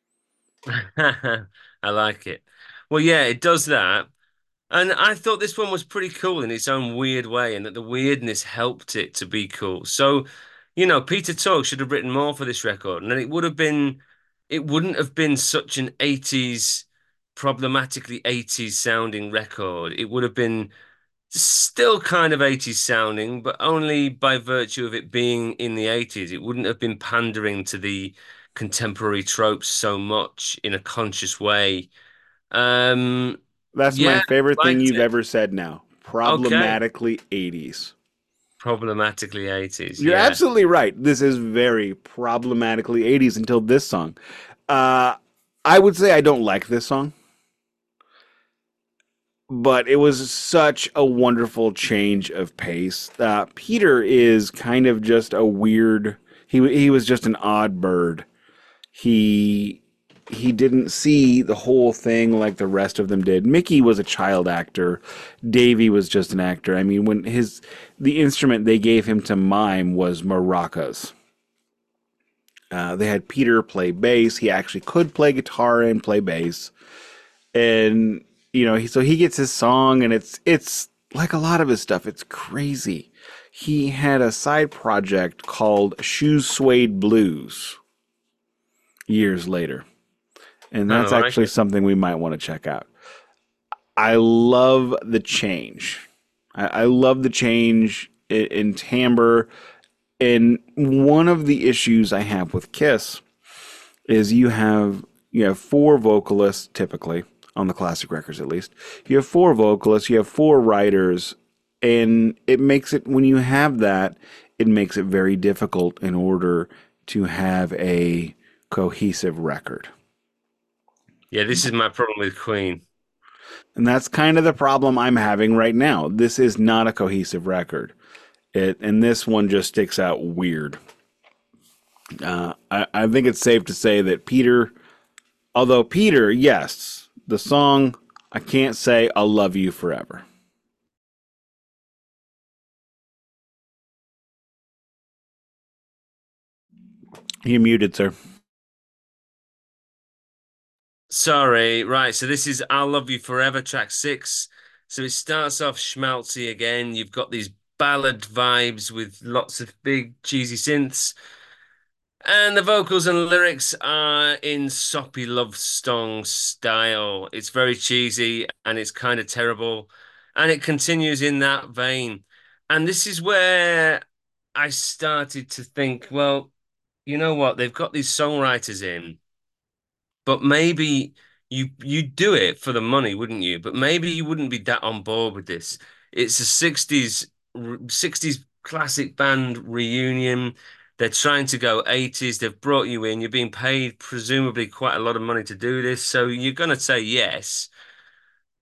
I like it. Well, yeah, it does that. And I thought this one was pretty cool in its own weird way, and that the weirdness helped it to be cool. So, you know, Peter Tork should have written more for this record, and then it would have been, it wouldn't have been such an eighties, problematically eighties sounding record. It would have been still kind of eighties sounding, but only by virtue of it being in the eighties. It wouldn't have been pandering to the contemporary tropes so much in a conscious way. Um, That's my yeah, favorite thing liked you've it. ever said now. Okay. Problematically eighties. Problematically eighties. You're Yeah. absolutely right. This is very problematically eighties until this song. Uh, I would say I don't like this song, but it was such a wonderful change of pace. Uh, Peter is kind of just a weird. He he was just an odd bird. He he didn't see the whole thing like the rest of them did. Mickey was a child actor. Davy was just an actor. I mean, when his the instrument they gave him to mime was maracas. Uh, they had Peter play bass. He actually could play guitar and play bass, and you know, he, so he gets his song, and it's it's like a lot of his stuff. It's crazy. He had a side project called Shoes Suede Blues years later, and Kind of that's like actually it. something we might want to check out. I love the change. I, I love the change in, in timbre. And one of the issues I have with Kiss is you have you have four vocalists typically on the classic records at least. You have four vocalists, you have four writers, and it makes it when you have that, it makes it very difficult in order to have a cohesive record. Yeah, this is my problem with Queen. And that's kind of the problem I'm having right now. This is not a cohesive record. It and this one just sticks out weird. Uh, I, I think it's safe to say that Peter, although Peter, yes, the song I can't say I'll love you forever. You muted, sir. Sorry. Right. So this is I'll Love You Forever, track six. So it starts off schmaltzy again. You've got these ballad vibes with lots of big cheesy synths. And the vocals and lyrics are in soppy love song style. It's very cheesy and it's kind of terrible. And it continues in that vein. And this is where I started to think, well, you know what? They've got these songwriters in, but maybe you you do it for the money, wouldn't you? But maybe you wouldn't be that on board with this. It's a sixties sixties classic band reunion. They're trying to go eighties. They've brought you in. You're being paid presumably quite a lot of money to do this, so you're gonna say yes.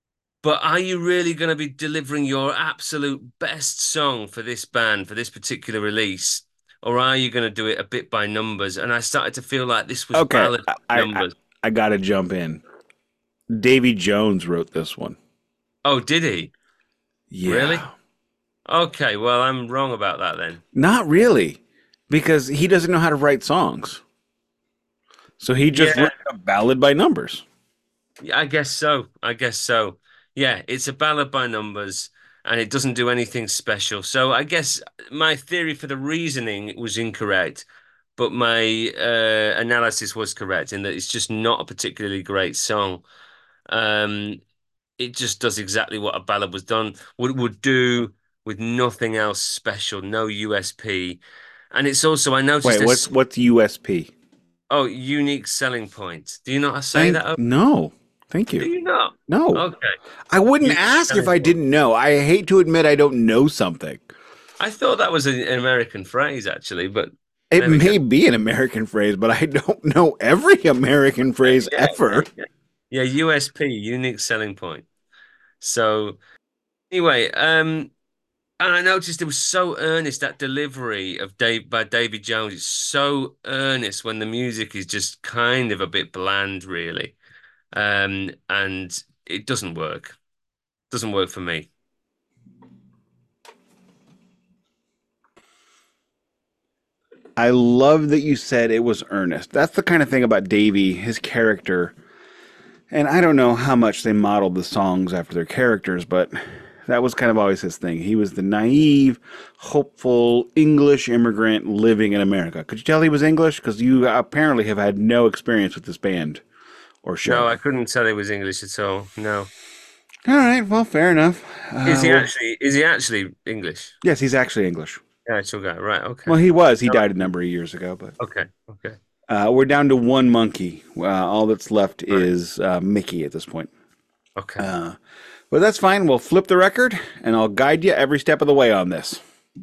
But are you really going to be delivering your absolute best song for this band, for this particular release? Or are you going to do it a bit by numbers? And I started to feel like this was Okay, ballad by I I, numbers. I got to jump in. Davy Jones wrote this one. Oh, did he? Really? Yeah. Okay, well, I'm wrong about that then. Not really, because he doesn't know how to write songs. So he just Yeah, wrote a ballad by numbers. yeah, I guess so. I guess so. Yeah, it's a ballad by numbers and it doesn't do anything special. So I guess my theory for the reasoning was incorrect, but my uh, analysis was correct in that it's just not a particularly great song. Um, it just does exactly what a ballad was done would would do with nothing else special, no U S P. And it's also I noticed Wait, what's this what's U S P? oh unique selling point. Do you not say Thank that? no. Thank Do you. you not? No. Okay. I wouldn't Unique ask if selling I point. didn't know. I hate to admit I don't know something. I thought that was an an American phrase actually, but It there we go. may be an American phrase, but I don't know every American phrase Yeah, yeah, ever. yeah. Yeah, U S P, unique selling point. So anyway, um, and I noticed it was so earnest, that delivery of Dave by Davy Jones. It's so earnest when the music is just kind of a bit bland, really. Um, and it doesn't work. Doesn't work for me. I love that you said it was earnest. That's the kind of thing about Davy, his character. And I don't know how much they modeled the songs after their characters, but that was kind of always his thing. He was the naive, hopeful English immigrant living in America. Could you tell he was English? Because you apparently have had no experience with this band or show. No, I couldn't tell he was English at all. No. All right, well, fair enough. Is Uh, he well, actually is he actually English? yes, he's actually English. Yeah, actual guy. Right, okay. Well, he was. He All right. died a number of years ago, but Okay, okay. uh, we're down to one monkey. Uh, all that's left Right. is uh, Mickey at this point. Okay. Uh, but that's fine. We'll flip the record, and I'll guide you every step of the way on this.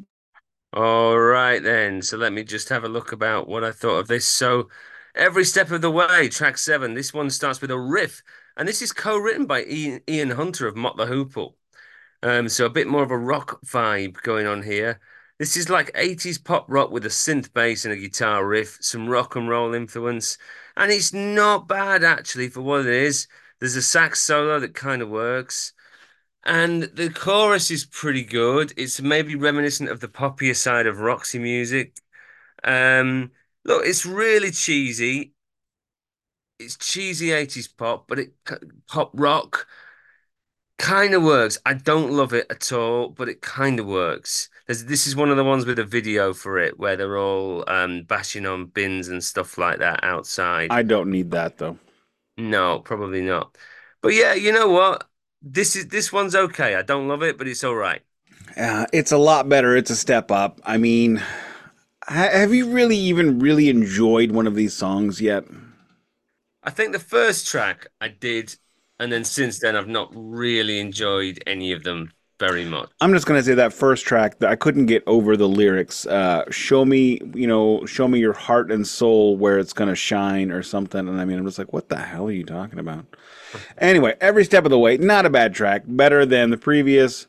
All right then. So let me just have a look about what I thought of this. So every step of the way, track seven. This one starts with a riff, and this is co-written by Ian, Ian Hunter of Mott the Hoople. Um, so a bit more of a rock vibe going on here. This is like eighties pop rock with a synth bass and a guitar riff, some rock and roll influence, and it's not bad actually for what it is. There's a sax solo that kind of works. And the chorus is pretty good. It's maybe reminiscent of the poppier side of Roxy music. Um, look, it's really cheesy. It's cheesy eighties pop, but it pop rock kind of works. I don't love it at all, but it kind of works. There's, this is one of the ones with a video for it where they're all um, bashing on bins and stuff like that outside. I don't need that though. No, probably not. But yeah, you know what? This is this one's okay. I don't love it, but it's all right. Uh, it's a lot better. It's a step up. I mean, ha- have you really even really enjoyed one of these songs yet? I think the first track I did, and then since then I've not really enjoyed any of them very much. I'm just gonna say that first track that I couldn't get over the lyrics. Uh, show me, you know, show me your heart and soul where it's gonna shine or something. And I mean, I'm just like, what the hell are you talking about? Anyway, every step of the way, not a bad track. Better than the previous.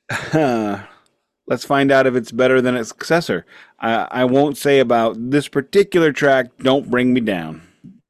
Let's find out if it's better than its successor. I, I won't say about this particular track. Don't bring me down.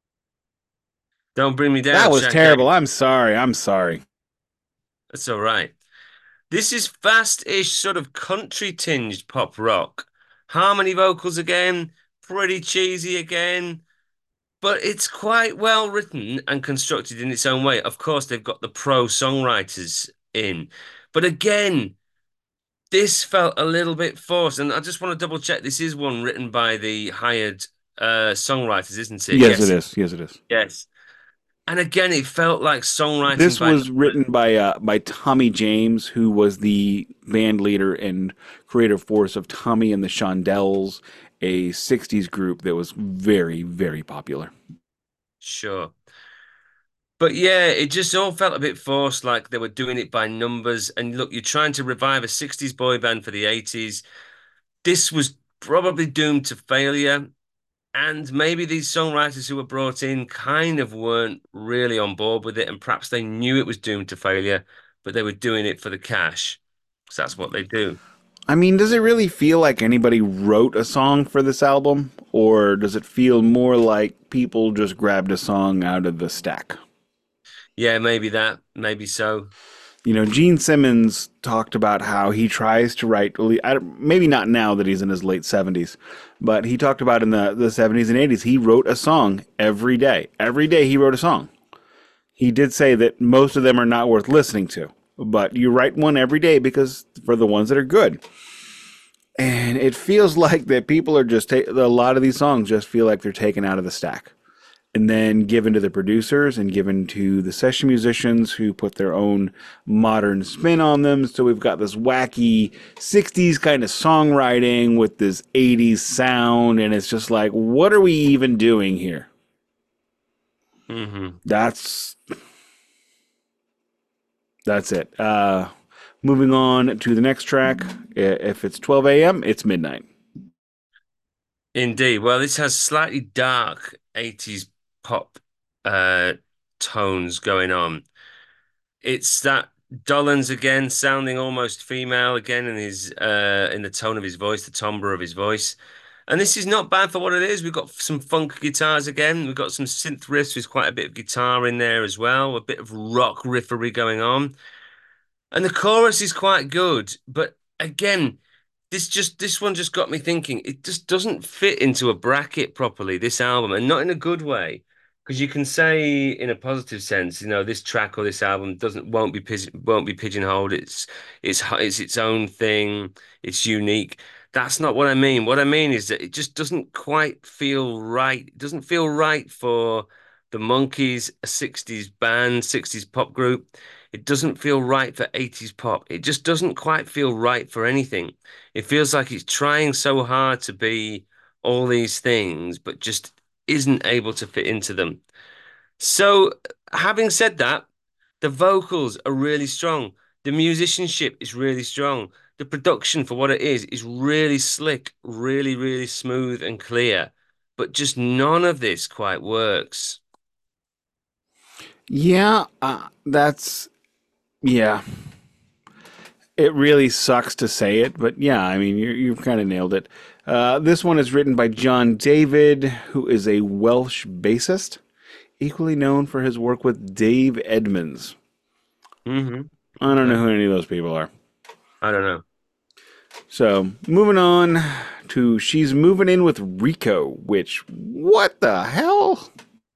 Don't Bring Me That Down, was Shaq Daddy. terrible. I'm sorry. I'm sorry. That's all right. This is fast-ish, sort of country-tinged pop rock. Harmony vocals again, pretty cheesy again, but it's quite well written and constructed in its own way. Of course, they've got the pro songwriters in, but again, this felt a little bit forced, and I just want to double check. This is one written by the hired uh, songwriters, isn't it? Yes, it Yes, is. Yes, it is. yes. And again, it felt like songwriting This by was numbers. written by uh, by Tommy James, who was the band leader and creative force of Tommy and the Shondells, a sixties group that was very, very popular. Sure. But yeah, it just all felt a bit forced, like they were doing it by numbers. And look, you're trying to revive a sixties boy band for the eighties. This was probably doomed to failure. And maybe these songwriters who were brought in kind of weren't really on board with it, and perhaps they knew it was doomed to failure, but they were doing it for the cash. So that's what they do. I mean, does it really feel like anybody wrote a song for this album? Or does it feel more like people just grabbed a song out of the stack? Yeah, maybe that, maybe so. You know, Gene Simmons talked about how he tries to write, maybe not now that he's in his late seventies, but he talked about in the, the seventies and eighties, he wrote a song every day. Every day he wrote a song. He did say that most of them are not worth listening to, but you write one every day because for the ones that are good. And it feels like that people are just, ta- a lot of these songs just feel like they're taken out of the stack and then given to the producers and given to the session musicians who put their own modern spin on them. So we've got this wacky sixties kind of songwriting with this eighties sound, and it's just like, what are we even doing here? Hmm. That's that's it. Uh, moving on to the next track. If it's twelve a m, it's midnight. Indeed. Well, this has slightly dark eighties pop uh tones going on. It's that Dolenz again, sounding almost female again in his uh in the tone of his voice, the timbre of his voice. And this is not bad for what it is. We've got some funk guitars again. We've got some synth riffs with quite a bit of guitar in there as well, a bit of rock riffery going on. And the chorus is quite good, but again, this just this one just got me thinking. It just doesn't fit into a bracket properly, this album, and not in a good way. Because you can say in a positive sense, you know, this track or this album doesn't won't be pis- won't be pigeonholed. It's it's it's its own thing. It's unique. That's not what I mean. What I mean is that it just doesn't quite feel right. It doesn't feel right for the Monkees, a sixties band, sixties pop group. It doesn't feel right for eighties pop. It just doesn't quite feel right for anything. It feels like it's trying so hard to be all these things, but just isn't able to fit into them. So, having said that, the vocals are really strong. The musicianship is really strong. The production for what it is is really slick, really, really smooth and clear. But just none of this quite works. Yeah, uh, that's yeah. It really sucks to say it, but yeah, I mean, you, you've kind of nailed it. Uh, this one is written by John David, who is a Welsh bassist, equally known for his work with Dave Edmunds. Hmm. I don't know Okay. who any of those people are. I don't know. So, moving on to She's Moving In with Rico, which, what the hell?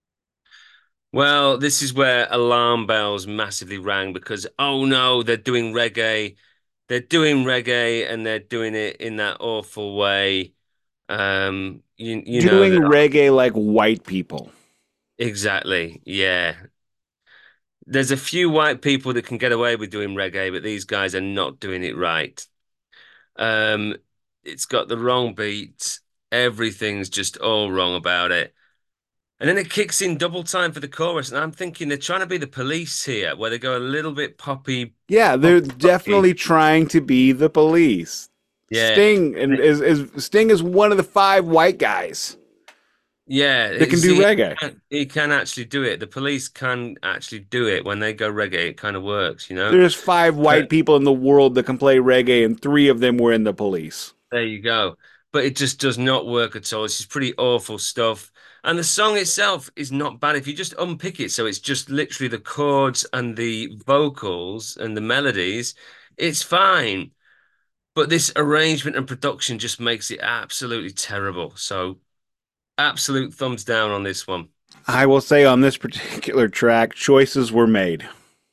Well, this is where alarm bells massively rang because, oh no, they're doing reggae. They're doing reggae and they're doing it in that awful way. Um, you you know Doing that reggae like white people. exactly. Yeah. There's a few white people that can get away with doing reggae, but these guys are not doing it right. Um, it's got the wrong beat. Everything's just all wrong about it. And then it kicks in double time for the chorus, and I'm thinking they're trying to be the Police here, where they go a little bit poppy, Yeah, they're poppy, poppy. definitely trying to be the police. Yeah, Sting and is, is Sting is one of the five white guys yeah. that You can do see, he reggae. can, he can actually do it. The Police can actually do it when they go reggae. It kind of works, you know. There's five white But people in the world that can play reggae, and three of them were in the police. there you go. But it just does not work at all. It's just pretty awful stuff. And the song itself is not bad if you just unpick it. So it's just literally the chords and the vocals and the melodies. It's fine. But this arrangement and production just makes it absolutely terrible. So absolute thumbs down on this one. I will say on this particular track, choices were made.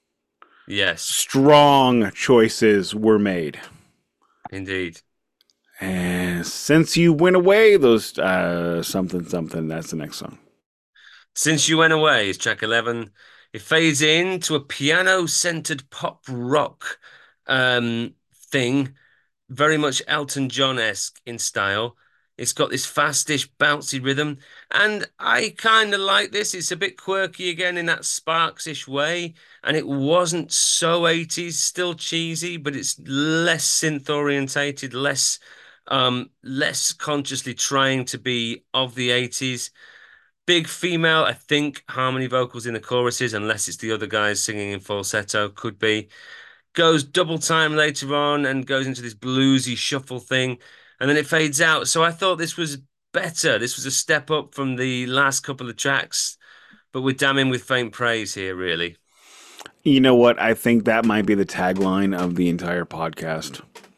Yes, Strong choices were made. indeed. And since you went away, those uh, something something. That's the next song. Since You Went Away is track eleven. It fades into a piano-centered pop rock um, thing, very much Elton John-esque in style. It's got this fastish, bouncy rhythm, and I kind of like this. It's a bit quirky again in that Sparks-ish way, and it wasn't so eighties, still cheesy, but it's less synth orientated, less um less consciously trying to be of the eighties. Big female, I think, harmony vocals in the choruses, unless it's the other guys singing in falsetto, could be. goes double time later on and goes into this bluesy shuffle thing, and then it fades out. So I thought this was better. This was a step up from the last couple of tracks, but we're damning with faint praise here, really. You know what? I think that might be the tagline of the entire podcast.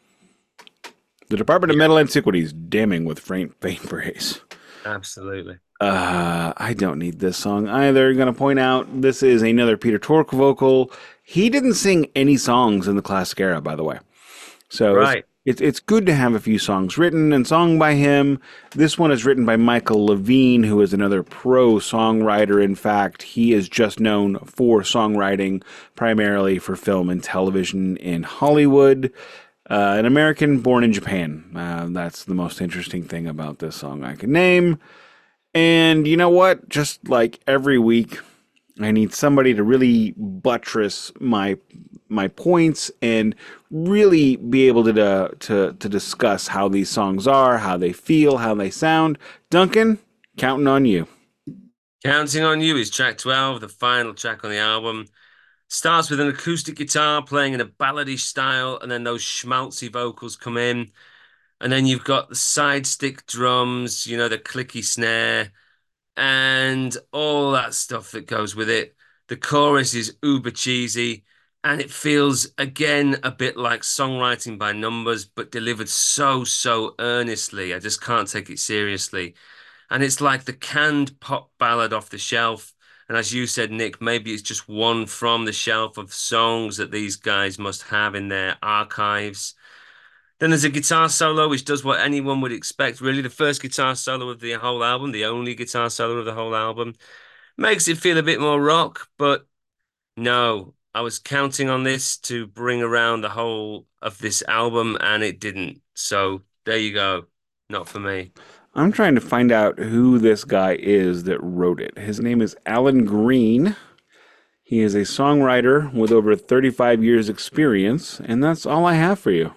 The Department of Yeah, Metal Antiquities, damning with faint, faint praise. absolutely. Uh, I don't need this song either. Going to point out this is another Peter Tork vocal. He didn't sing any songs in the classic era, by the way. So it's, Right. it's it's good to have a few songs written and sung by him. This one is written by Michael Levine, who is another pro songwriter. In fact, he is just known for songwriting primarily for film and television in Hollywood. Uh, an American born in Japan. Uh, that's the most interesting thing about this song I can name. And you know what? Just like every week, I need somebody to really buttress my my points and really be able to to to discuss how these songs are, how they feel, how they sound. Duncan, counting on you. Counting on You is track twelve, the final track on the album. Starts with an acoustic guitar playing in a ballady style, and then those schmaltzy vocals come in. And then you've got the side stick drums, you know, the clicky snare, and all that stuff that goes with it. The chorus is uber cheesy, and it feels again a bit like songwriting by numbers, but delivered so, so earnestly. I just can't take it seriously. And it's like the canned pop ballad off the shelf. And as you said, Nick, maybe it's just one from the shelf of songs that these guys must have in their archives. Then there's a guitar solo, which does what anyone would expect, really. The first guitar solo of the whole album, the only guitar solo of the whole album. Makes it feel a bit more rock, but no, I was counting on this to bring around the whole of this album, and it didn't. So there you go. Not for me. I'm trying to find out who this guy is that wrote it. His name is Alan Green. He is a songwriter with over thirty-five years experience, and that's all I have for you.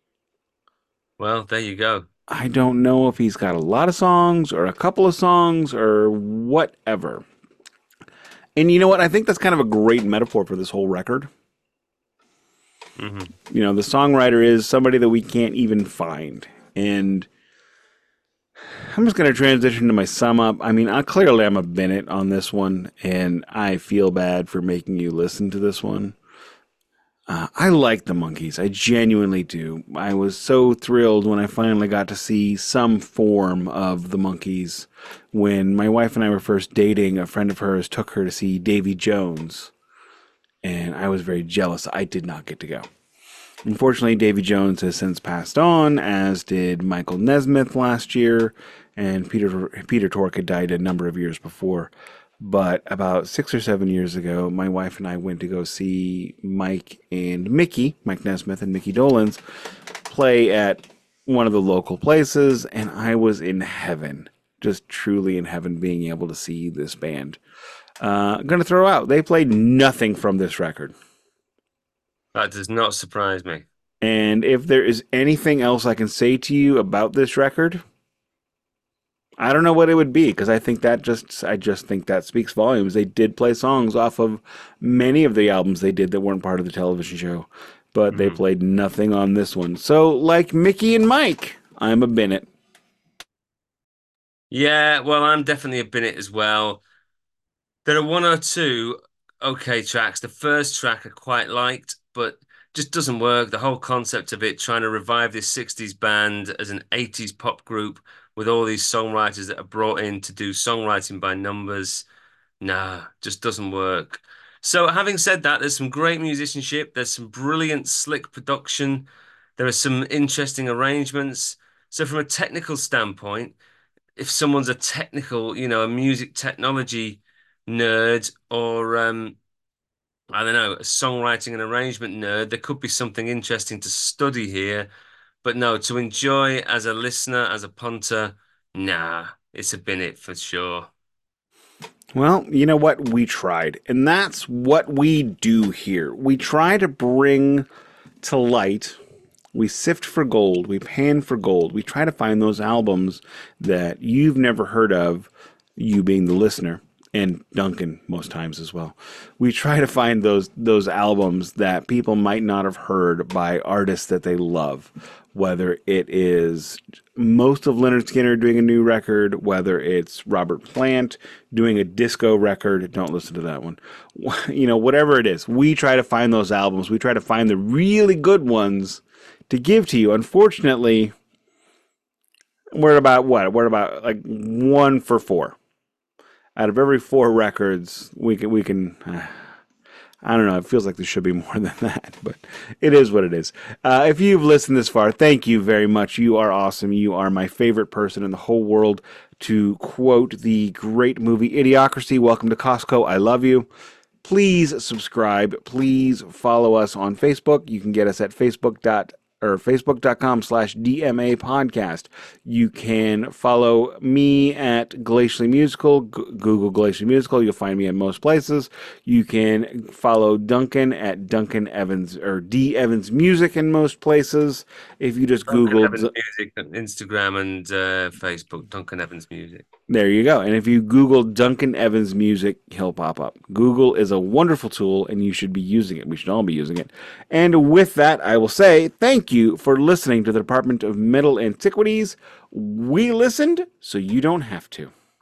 Well, there you go. I don't know if he's got a lot of songs or a couple of songs or whatever. And you know what? I think that's kind of a great metaphor for this whole record. Hmm. You know, the songwriter is somebody that we can't even find. And I'm just going to transition to my sum up. I mean, I clearly I'm a Bennett on this one, and I feel bad for making you listen to this one. Uh, I like the Monkees. I genuinely do. I was so thrilled when I finally got to see some form of the Monkees. When my wife and I were first dating, a friend of hers took her to see Davy Jones, and I was very jealous. I did not get to go. Unfortunately, Davy Jones has since passed on, as did Michael Nesmith last year, and Peter Peter Tork had died a number of years before. But about six or seven years ago, my wife and I went to go see Mike and Mickey, Mike Nesmith and Mickey Dolenz, play at one of the local places, and I was in heaven, just truly in heaven, being able to see this band. Uh, I'm going to throw out, they played nothing from this record. That does not surprise me. And if there is anything else I can say to you about this record, I don't know what it would be, because I think that just I just think that speaks volumes. They did play songs off of many of the albums they did that weren't part of the television show, but they Mhm. played nothing on this one. So, like Mickey and Mike, I'm a Bennett. Yeah, well, I'm definitely a Bennett as well. There are one or two okay tracks. The first track I quite liked, but just doesn't work. The whole concept of it, trying to revive this sixties band as an eighties pop group with all these songwriters that are brought in to do songwriting by numbers, nah, just doesn't work. So, having said that, there's some great musicianship, there's some brilliant, slick production, there are some interesting arrangements. So, from a technical standpoint, if someone's a technical, you know, a music technology nerd or um, I don't know, a songwriting and arrangement nerd, there could be something interesting to study here. But no, to enjoy as a listener, as a punter, nah, it's a bin it for sure. Well, you know what? We tried. And that's what we do here. We try to bring to light, we sift for gold, we pan for gold. We try to find those albums that you've never heard of, you being the listener, and Duncan most times as well. We try to find those those albums that people might not have heard by artists that they love, whether it is most of Leonard Skinner doing a new record, whether it's Robert Plant doing a disco record. Don't listen to that one. You know, whatever it is, we try to find those albums. We try to find the really good ones to give to you. Unfortunately, we're about what? We're about like one for four. Out of every four records, we can we can. Uh, I don't know. It feels like there should be more than that, but it is what it is. Uh, if you've listened this far, thank you very much. You are awesome. You are my favorite person in the whole world. To quote the great movie Idiocracy, welcome to Costco. I love you. Please subscribe. Please follow us on Facebook. You can get us at facebook dot or facebook.com slash DMA podcast. You can follow me at Glacially Musical. G- Google Glacially Musical. You'll find me in most places. You can follow Duncan at Duncan Evans or D Evans Music in most places. If you just Duncan Google Evans Music on Instagram and uh, Facebook, Duncan Evans Music. There you go. And if you Google Duncan Evans Music, he'll pop up. Google is a wonderful tool, and you should be using it. We should all be using it. And with that, I will say thank you for listening to the Department of Metal Antiquities. We listened, so you don't have to.